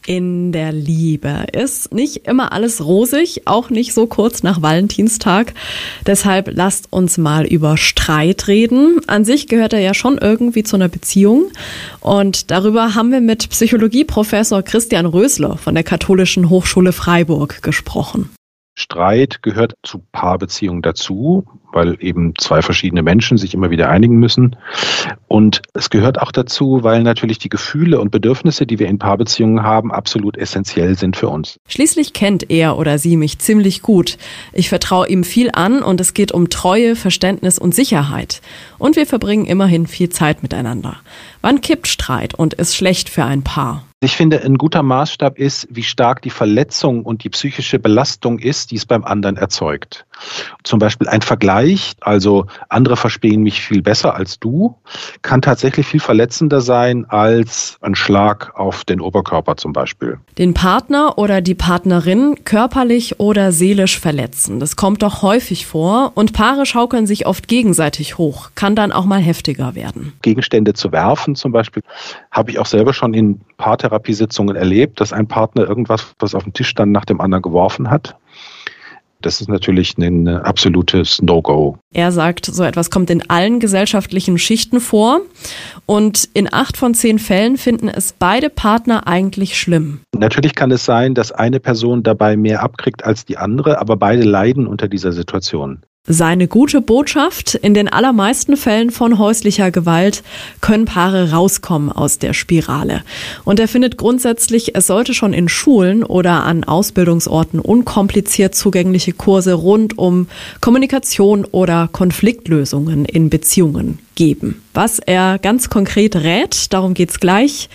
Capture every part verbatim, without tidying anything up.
In der Liebe ist nicht immer alles rosig, auch nicht so kurz nach Valentinstag. Deshalb lasst uns mal über Streit reden. An sich gehört er ja schon irgendwie zu einer Beziehung. Und darüber haben wir mit Psychologieprofessor Christian Rösler von der Katholischen Hochschule Freiburg gesprochen. Streit gehört zu Paarbeziehungen dazu, weil eben zwei verschiedene Menschen sich immer wieder einigen müssen. Und es gehört auch dazu, weil natürlich die Gefühle und Bedürfnisse, die wir in Paarbeziehungen haben, absolut essentiell sind für uns. Schließlich kennt er oder sie mich ziemlich gut. Ich vertraue ihm viel an und es geht um Treue, Verständnis und Sicherheit. Und wir verbringen immerhin viel Zeit miteinander. Wann kippt Streit und ist schlecht für ein Paar? Ich finde, ein guter Maßstab ist, wie stark die Verletzung und die psychische Belastung ist, die es beim anderen erzeugt. Zum Beispiel ein Vergleich, also andere verstehen mich viel besser als du, kann tatsächlich viel verletzender sein als ein Schlag auf den Oberkörper zum Beispiel. Den Partner oder die Partnerin körperlich oder seelisch verletzen. Das kommt doch häufig vor und Paare schaukeln sich oft gegenseitig hoch, kann dann auch mal heftiger werden. Gegenstände zu werfen zum Beispiel, habe ich auch selber schon in Paartherapiesitzungen erlebt, dass ein Partner irgendwas, was auf dem Tisch stand, nach dem anderen geworfen hat. Das ist natürlich ein absolutes No-Go. Er sagt, so etwas kommt in allen gesellschaftlichen Schichten vor und in acht von zehn Fällen finden es beide Partner eigentlich schlimm. Natürlich kann es sein, dass eine Person dabei mehr abkriegt als die andere, aber beide leiden unter dieser Situation. Seine gute Botschaft: In den allermeisten Fällen von häuslicher Gewalt können Paare rauskommen aus der Spirale. Und er findet grundsätzlich, es sollte schon in Schulen oder an Ausbildungsorten unkompliziert zugängliche Kurse rund um Kommunikation oder Konfliktlösungen in Beziehungen geben. Was er ganz konkret rät, darum geht's gleich.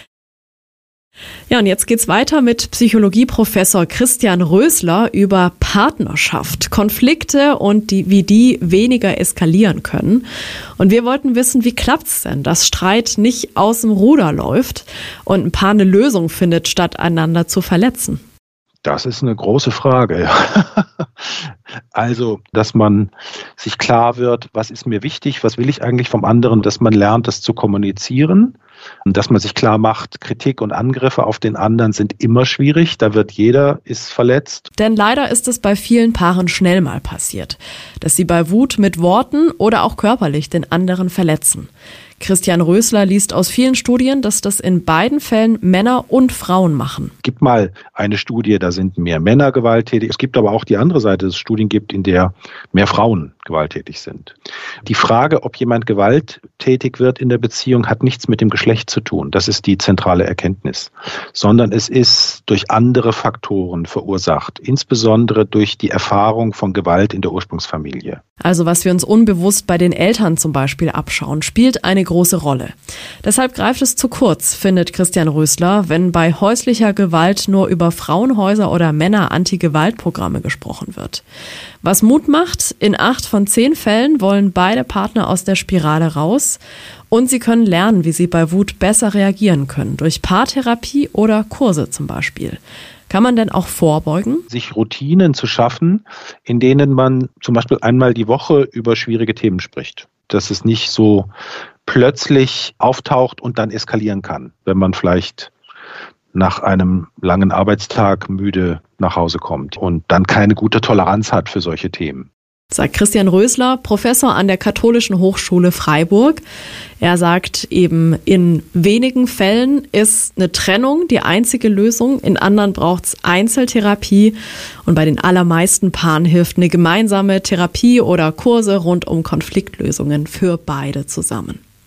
Ja, und jetzt geht's weiter mit Psychologieprofessor Christian Rösler über Partnerschaft, Konflikte und die, wie die weniger eskalieren können. Und wir wollten wissen, wie klappt's denn, dass Streit nicht aus dem Ruder läuft und ein Paar eine Lösung findet, statt einander zu verletzen? Das ist eine große Frage. Also, dass man sich klar wird, was ist mir wichtig, was will ich eigentlich vom anderen, dass man lernt, das zu kommunizieren. Und dass man sich klar macht, Kritik und Angriffe auf den anderen sind immer schwierig. Da wird jeder, ist verletzt. Denn leider ist es bei vielen Paaren schnell mal passiert, dass sie bei Wut mit Worten oder auch körperlich den anderen verletzen. Christian Rösler liest aus vielen Studien, dass das in beiden Fällen Männer und Frauen machen. Es gibt mal eine Studie, da sind mehr Männer gewalttätig. Es gibt aber auch die andere Seite, dass es Studien gibt, in der mehr Frauen gewalttätig sind. Die Frage, ob jemand gewalttätig wird in der Beziehung, hat nichts mit dem Geschlecht zu tun. Das ist die zentrale Erkenntnis. Sondern es ist durch andere Faktoren verursacht, insbesondere durch die Erfahrung von Gewalt in der Ursprungsfamilie. Also was wir uns unbewusst bei den Eltern zum Beispiel abschauen, spielt eine große Rolle. Deshalb greift es zu kurz, findet Christian Rösler, wenn bei häuslicher Gewalt nur über Frauenhäuser oder Männer-Anti-Gewalt-Programme gesprochen wird. Was Mut macht: In acht von zehn Fällen wollen beide Partner aus der Spirale raus und sie können lernen, wie sie bei Wut besser reagieren können, durch Paartherapie oder Kurse zum Beispiel. Kann man denn auch vorbeugen? Sich Routinen zu schaffen, in denen man zum Beispiel einmal die Woche über schwierige Themen spricht. Dass es nicht so plötzlich auftaucht und dann eskalieren kann, wenn man vielleicht nach einem langen Arbeitstag müde nach Hause kommt und dann keine gute Toleranz hat für solche Themen. Sagt Christian Rösler, Professor an der Katholischen Hochschule Freiburg. Er sagt eben, in wenigen Fällen ist eine Trennung die einzige Lösung, in anderen braucht es Einzeltherapie und bei den allermeisten Paaren hilft eine gemeinsame Therapie oder Kurse rund um Konfliktlösungen für beide zusammen.